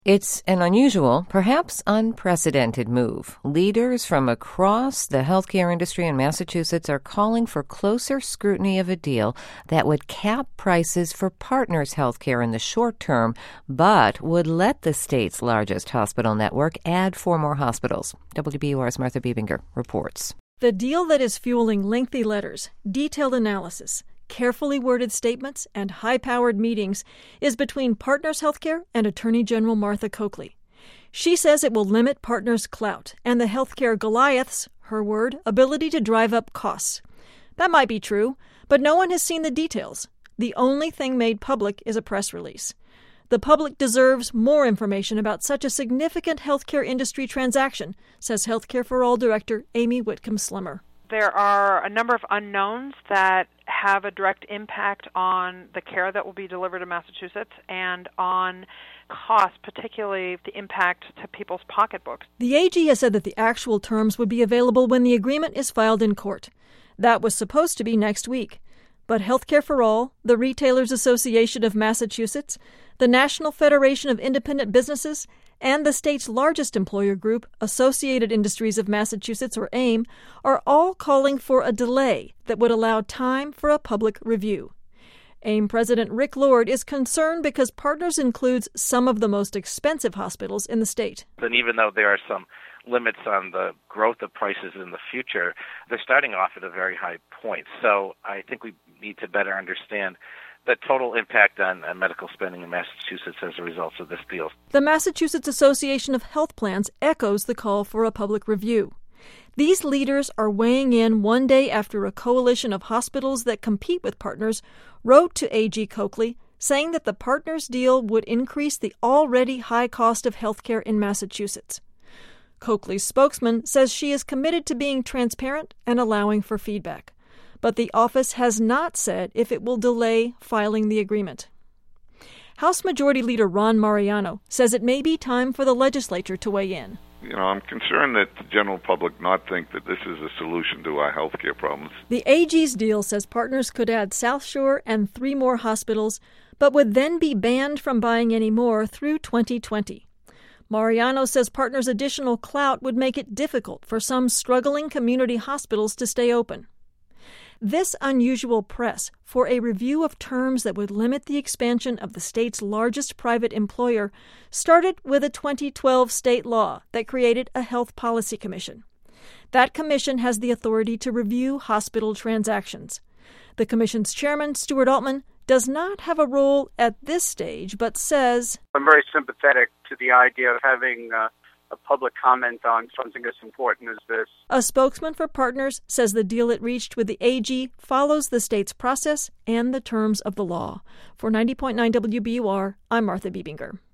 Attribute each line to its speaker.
Speaker 1: It's an unusual, perhaps unprecedented move. Leaders from across the healthcare industry in Massachusetts are calling for closer scrutiny of a deal that would cap prices for Partners Healthcare in the short term, but would let the state's largest hospital network add 4 more hospitals. WBUR's Martha Biebinger reports.
Speaker 2: The deal that is fueling lengthy letters, detailed analysis, carefully worded statements, and high-powered meetings is between Partners Healthcare and Attorney General Martha Coakley. She says it will limit Partners' clout and the healthcare Goliaths, her word, ability to drive up costs. That might be true, but no one has seen the details. The only thing made public is a press release. The public deserves more information about such a significant healthcare industry transaction, says Healthcare for All Director Amy Whitcomb-Slimmer.
Speaker 3: There are a number of unknowns that have a direct impact on the care that will be delivered in Massachusetts and on cost, particularly the impact to people's pocketbooks.
Speaker 2: The AG has said that the actual terms would be available when the agreement is filed in court. That was supposed to be next week. But Healthcare for All, the Retailers Association of Massachusetts, the National Federation of Independent Businesses, and the state's largest employer group, Associated Industries of Massachusetts, or AIM, are all calling for a delay that would allow time for a public review. AIM President Rick Lord is concerned because Partners includes some of the most expensive hospitals in the state.
Speaker 4: And even though there are some limits on the growth of prices in the future, they're starting off at a very high point. So I think we need to better understand the total impact on medical spending in Massachusetts as a result of this deal.
Speaker 2: The Massachusetts Association of Health Plans echoes the call for a public review. These leaders are weighing in one day after a coalition of hospitals that compete with Partners wrote to AG Coakley saying that the Partners deal would increase the already high cost of health care in Massachusetts. Coakley's spokesman says she is committed to being transparent and allowing for feedback. But the office has not said if it will delay filing the agreement. House Majority Leader Ron Mariano says it may be time for the legislature to weigh in.
Speaker 5: I'm concerned that the general public not think that this is a solution to our health care problems.
Speaker 2: The AG's deal says Partners could add South Shore and 3 more hospitals, but would then be banned from buying any more through 2020. Mariano says Partners' additional clout would make it difficult for some struggling community hospitals to stay open. This unusual press for a review of terms that would limit the expansion of the state's largest private employer started with a 2012 state law that created a health policy commission. That commission has the authority to review hospital transactions. The commission's chairman, Stuart Altman, does not have a role at this stage, but says,
Speaker 6: I'm very sympathetic to the idea of having a public comment on something as important as this.
Speaker 2: A spokesman for Partners says the deal it reached with the AG follows the state's process and the terms of the law. For 90.9 WBUR, I'm Martha Biebinger.